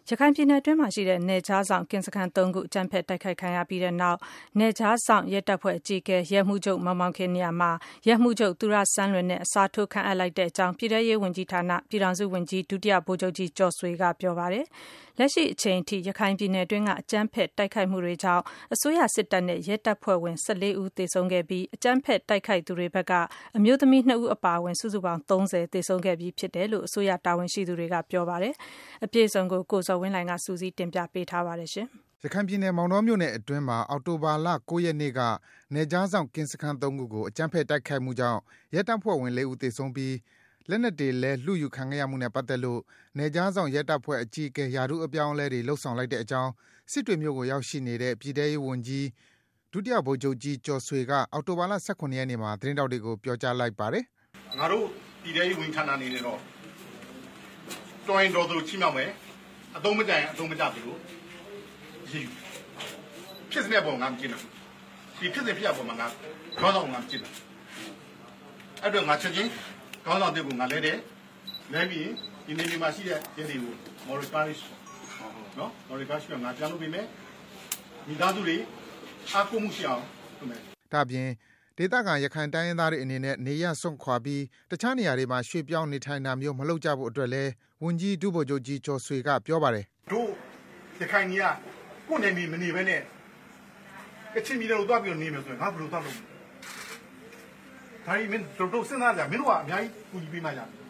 ရခိုင်ပြည်နယ်အတွင်းမှာရှိတဲ့နယ်ခြားဆောင်ကင်းစခန်း3ခုအကြမ်းဖက်တိုက်ခိုက်ခံရပြီးတဲ့နောက်နယ်ခြားဆောင်ရဲတပ်ဖွဲ့အကြီးအကဲရဲမှူးချုပ်မောင်မောင်ခင်နေရာမှာရဲမှူးချုပ်သူရစန်းလွင်နဲ့အစားထိုးခန့်အပ်လိုက်တဲ့အကြောင်းပြည်ထရေးဝန်ကြီးဌာနပြည်ထောင်စုဝန်ကြီးဒုတိယဗိုလ်ချုပ်ကြီးကျော်ဆွေကပြောပါတယ်။လက်ရှိအချိန်ထိရခိုင်ပြည်နယ်အတွင်းကအကြမ်းဖက်တိုက်ခိုက်မှုတွေကြောင့်အစိုးရစစ်တပ်နဲ့ရဲတပ်ဖွဲ့ဝင်14ဦးသေဆုံးခဲ့ပြီးအကြမ်းဖက်တိုက်ခိုက်သူတွေဘက်ကအမျိုးသမီး2ဦးအပါအဝင်စုစုပေါင်း30သေဆုံးခဲ့ပြီးဖြစ်တယ်လို့အစိုးရတာဝန်ရှိသူတွေကပြောပါတယ်။အပြည့်အစုံကိုကိုစောဝင်းလှိုင်ကစူးစီးတင်ပြပေးထားပါတယ်ရှင်။ရခိုင်ပြည်နယ်မောင်တောမြို့နယ်အတွင်းမှာအောက်တိုဘာလ9ရက်နေ့ကနယ်ကြားဆောင်ကင်းစခန်း3ခုကိုအကြမ်းဖက်တိုက်ခိုက်မှုကြောင့်ရဲတပ်ဖွဲ့ဝင်4ဦးသေဆုံးပြီးလက်နက်တွေလည်းလှူယူခံခဲ့ရမှုနဲ့ပတ်သက်လို့နယ်ကြားဆောင်ရဲတပ်ဖွဲ့အကြီးအကဲယာရုအပြောင်းအလဲတွေလှုပ်ဆောင်လိုက်တဲ့အကြောင်းစစ်တွေမြို့ကိုရောက်ရှိနေတဲ့ပြည်ထရေးဝန်ကြီးဒုတိယဗိုလ်ချုပ်ကြီးကျော်ဆွေကအောက်တိုဘာလ18ရက်နေ့မှာသတင်းတောက်တွေကိုပြောကြားလိုက်ပါတယ်။ငါတို့ပြည်ထရေးဝန်ကြီးဌာနအနေနဲ့တော့တော်ရင်တော်သူချိမြောက်မယ်အသုံးမကျရင်အသုံးမကျဘူးလို့ရေးဖြစ်စတဲ့ပုံငါမကြည့်ဘူးဒီဖြစ်စဖြစ်ရပုံမှာငါခေါင်းဆောင်ငါမကြည့်ဘူးအဲ့တော့ငါချက်ချင်းခေါင်းဆောင်တွေကိုငါလဲတယ်လဲပြီးဒီနေရာမှာရှိတဲ့ရင်းတွေကို Morikash နော် Morikash ကငါပြန်လုပ်ပေးမယ်မိသားစုတွေအားကိုးမှုရှိအောင်လုပ်မယ်ဒါပြင်ဒေသခံရခိုင်တိုင်းရင်းသားတွေအနေနဲ့နေရစွန့်ခွာပြီးတခြားနေရာတွေမှာရွှေ့ပြောင်းနေထိုင်တာမျိုးမလုပ်ကြဖို့အတွက်လည်းဝန်ကြီးဒုဗိုလ်ချုပ်ကြီးကျော်ဆွေကပြောပါတယ်တို့ရခိုင်ကြီးကကိုယ်နေမီမနေဘဲနဲ့ကချင်ပြည်တော်သွားပြီးနေမယ်ဆိုရင်ငါဘယ်လိုသွားလုပ်မလဲဒါရီမင်းတို့စဉ်းစားကြမင်းတို့ကအများကြီးကူညီပေးမှရတယ်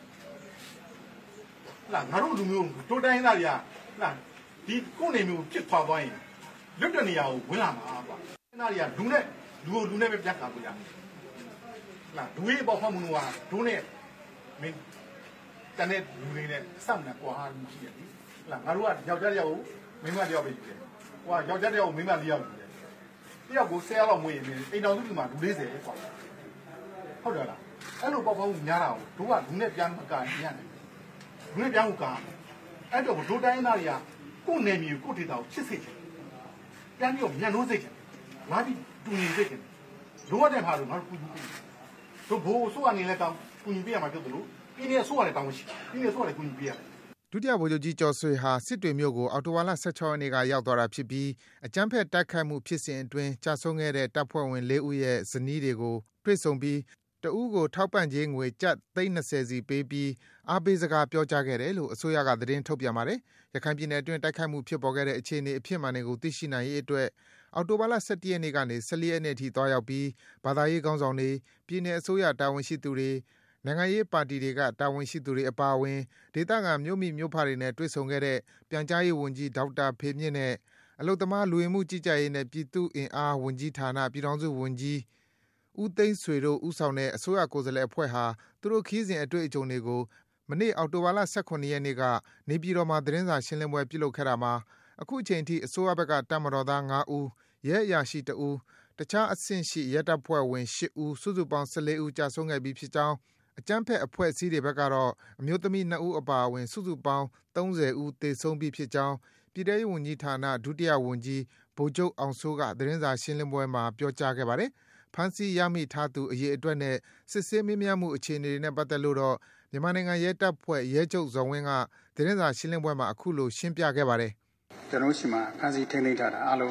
လာငါတို့လူမျိုးတို့တိုင်းသားတွေကလာဒီကိုယ်နေမျိုးဖြစ်ခွာသွားရင်လွတ်တဲ့နေရာကိုဝင်လာမှာကွာတိုင်းသားတွေကလူနဲ့ပဲပြတ်တာကိုရလာဒူရေးပေါ့ဖမှုကဒူနဲ့မင်းတန်တဲ့လူတွေနဲ့စောင့်နေကွာဟာရှိတယ်လာငါတို့ကယောက်ျားတယောက်ကိုမိန်းမတယောက်ပဲယူတယ်ဟိုကယောက်ျားတယောက်ကိုမိန်းမ4ယောက်ယူတယ်တယောက်ကို10ယောက်လောက်မွေးရင်အိမ်တော်စုဒီမှာလူ40ကွာဟုတ်တယ်လားအဲ့လိုပေါ့ဖမှုများတာကိုတို့ကလူနဲ့ပြန်မကန်ညံ့တယ်လူနဲ့ပြန်ကိုကန်အဲ့တော့တို့တိုင်းသားတွေကကိုယ်နယ်မြေကိုဒေတာကိုချစ်စိတ်ချင်ပြန်ပြီးတော့ညံ့လို့စိတ်ချင်ငါဒီတူနေစိတ်ချင်လိုအပ်တဲ့ဟာတွေငါတို့ကူညီပေးတို့ဘိုးဆိုးအနေနဲ့တောင်းကူညီပေးရမှာပြောသလိုပြည်နယ်ဆိုးရတယ်တောင်းရှိပြည်နယ်ဆိုးရတယ်ကူညီပေးရတယ်ဒုတိယဗိုလ်ချုပ်ကြီးကျော်ဆွေဟာစစ်တွေမြို့ကိုအော်တိုဝါလာ16ရက်နေ့ကရောက်သွားတာဖြစ်ပြီးအကြမ်းဖက်တိုက်ခိုက်မှုဖြစ်စဉ်အတွင်းကြာဆုံးခဲ့တဲ့တပ်ဖွဲ့ဝင်4ဦးရဲ့ဇနီးတွေကိုတွေ့ဆုံပြီးတဦးကိုထောက်ပံ့ကြေးငွေကျပ်320စီပေးပြီးအားပေးစကားပြောကြားခဲ့တယ်လို့အစိုးရကသတင်းထုတ်ပြန်ပါတယ်။ရခိုင်ပြည်နယ်အတွင်းတိုက်ခိုက်မှုဖြစ်ပေါ်ခဲ့တဲ့အခြေအနေအဖြစ်မှန်တွေကိုသိရှိနိုင်ရေးအတွက်အော်တိုဘာလ17ရက်နေ့ကနေ14ရက်နေ့အထိသွားရောက်ပြီးဘာသာရေးခေါင်းဆောင်တွေပြည်내အစိုးရတာဝန်ရှိသူတွေနိုင်ငံရေးပါတီတွေကတာဝန်ရှိသူတွေအပါအဝင်ဒေသခံမြို့မိမြို့ဖတွေနဲ့တွေ့ဆုံခဲ့တဲ့ပြန်ကြားရေးဝန်ကြီးဒေါက်တာဖေမြင့်နဲ့အလုသမားလူဝင်မှုကြီးကြပ်ရေးနဲ့ပြည်သူ့အင်အားဝန်ကြီးဌာနပြည်ထောင်စုဝန်ကြီးဦးသိန်းဆွေတို့ဦးဆောင်တဲ့အစိုးရကိုယ်စားလှယ်အဖွဲ့ဟာသူတို့ခီးစဉ်အတွေ့အကြုံတွေကိုမနေ့အောက်တိုဘာလ18ရက်နေ့ကနေပြည်တော်မှာသတင်းစာရှင်းလင်းပွဲပြုလုပ်ခဲ့တာမှာအခုအချိန်ထိအစိုးရဘက်ကတပ်မတော်သား9ဦးရဲအရာရှိ2ဦးတခြားအဆင့်ရှိရဲတပ်ဖွဲ့ဝင်8ဦးစုစုပေါင်း14ဦးကြာဆုံးခဲ့ပြီးဖြစ်ကြောင်းအကြမ်းဖက်အဖွဲ့အစည်းတွေဘက်ကတော့အမျိုးသမီး2ဦးအပါအဝင်စုစုပေါင်း30ဦးသေဆုံးပြီးဖြစ်ကြောင်းပြည်ထရေးဝန်ကြီးဌာနဒုတိယဝန်ကြီးဗိုလ်ချုပ်အောင်စိုးကသတင်းစာရှင်းလင်းပွဲမှာပြောကြားခဲ့ပါတယ်။ဖမ်းဆီးရမိထားသူအရေးအတွက်နဲ့စစ်ဆေးမေးမြန်းမှုအခြေအနေတွေနဲ့ပတ်သက်လို့တော့မြန်မာနိုင်ငံရဲတပ်ဖွဲ့ရဲချုပ်ဇော်ဝင်းကသတင်းစာရှင်းလင်းပွဲမှာအခုလိုရှင်းပြခဲ့ပါတယ်။ကျွန်တော်ရှိမှဖမ်းဆီးထိန်းသိမ်းထားတာအားလုံး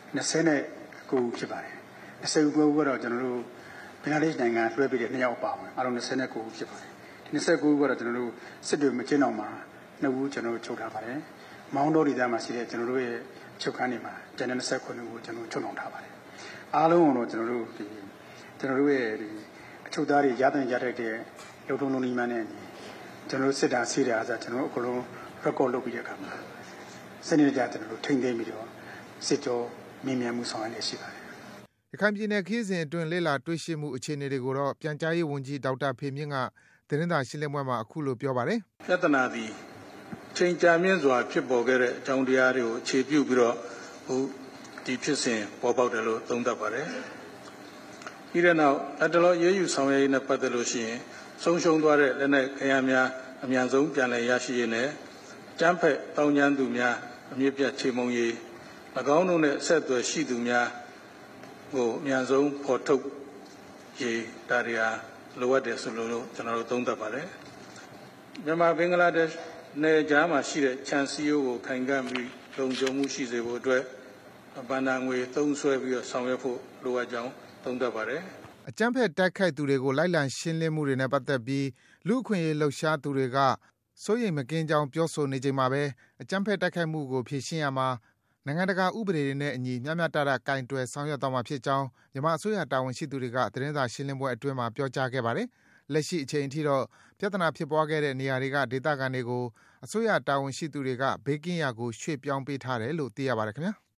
29ဦးဖြစ်ပါတယ်။20ဦးကတော့ကျွန်တော်တို့ဘင်္ဂလားဒေ့ရှ်နိုင်ငံလွှဲပေးတဲ့2ယောက်ပါဝင်အားလုံး29ဦးဖြစ်ပါတယ်။ဒီ29ဦးကတော့ကျွန်တော်တို့စစ်တွေမကျင်းအောင်မှာ2ဦးကျွန်တော်တို့ချုပ်ထားပါတယ်။မောင်းတော်ဒေသမှာရှိတဲ့ကျွန်တော်တို့ရဲ့ချုပ်ခန်းတွေမှာကျန်တဲ့29ဦးကိုကျွန်တော်ချုပ်နှောင်ထားပါတယ်။အားလုံးကတော့ကျွန်တော်တို့ရဲ့အချုပ်သားတွေရတဲ့လုံထုံလုံးနီးမှန်းနဲ့ကျွန်တော်တို့စစ်တာဆေးတာဆိုကျွန်တော်တို့အကုန်လုံး record လုပ်ပြီးတဲ့အခါမှာစနစ်ကြကျွန်တော်တို့ထိန်းသိမ်းပြီးတော့စစ်ကြောမြင်မြန်မှုဆောင်ရွက်နေရှိပါတယ်ရခိုင်ပြည်နယ်ခီးစဉ်အတွင်းလေ့လာတွေ့ရှိမှုအခြေအနေတွေကိုတော့ပြန်ကြားရေးဝန်ကြီးဒေါက်တာဖေမြင့်ကသတင်းစာရှင်းလင်းပွဲမှာအခုလိုပြောပါတယ်။ပြဿနာသည်ချိန်ကြာမြင့်စွာဖြစ်ပေါ်ခဲ့တဲ့အကြောင်းတရားတွေကိုအခြေပြုပြီးတော့ဒီဖြစ်စဉ်ပေါ်ပေါက်တယ်လို့သုံးသပ်ပါတယ်။ပြီးတဲ့နောက်အတလောရေးယူဆောင်ရွက်ရေးနဲ့ပတ်သက်လို့ရှိရင်ဆုံးရှုံးသွားတဲ့လက်နက်ခဲယမ်းများအမြန်ဆုံးပြန်လည်ရရှိရေးနဲ့ကျန်းဖက်တောင်းကျမ်းသူများအမြင့်ပြတ်ချေမှုန်းရေး၎င်းတို့နဲ့ဆက်သွယ်ရှိသူများကိုအမြန်ဆုံးဖော်ထုတ်ရေးဒါတွေဟာလိုအပ်တယ်ဆိုလို့ကျွန်တော်တို့သုံးသပ်ပါတယ်မြန်မာဘင်္ဂလားဒေ့ရှ်နယ်ကြားမှာရှိတဲ့ခြံစည်းရိုးကိုခိုင်ခံ့ပြီးလုံခြုံမှုရှိစေဖို့အတွက်ဘဏ္ဍာငွေသုံးစွဲပြီးတော့ဆောင်ရွက်ဖို့လိုအပ်ကြောင်းသုံးသပ်ပါတယ်။အကြမ်းဖက်တိုက်ခိုက်သူတွေကိုလိုက်လံရှင်းလင်းမှုတွေနဲ့ပတ်သက်ပြီးလူ့အခွင့်အရေးလှုပ်ရှားသူတွေကစိုးရိမ်မကင်းကြောင်းပြောဆိုနေချိန်မှာပဲအကြမ်းဖက်တိုက်ခိုက်မှုကိုဖြေရှင်းရမှာနိုင်ငံတကာဥပဒေတွေနဲ့အညီမျှမျှတတကင်တွယ်ဆောင်ရွက်သွားမှာဖြစ်ကြောင်းမြန်မာအစိုးရတာဝန်ရှိသူတွေကသတင်းစာရှင်းလင်းပွဲအတွင်းမှာပြောကြားခဲ့ပါတယ်။လက်ရှိအချိန်အထိတော့ပြဿနာဖြစ်ပွားခဲ့တဲ့နေရာတွေကဒေသခံတွေကိုအစိုးရတာဝန်ရှိသူတွေကဘေးကင်းရာကိုရွှေ့ပြောင်းပေးထားတယ်လို့သိရပါတယ်ခင်ဗျာ။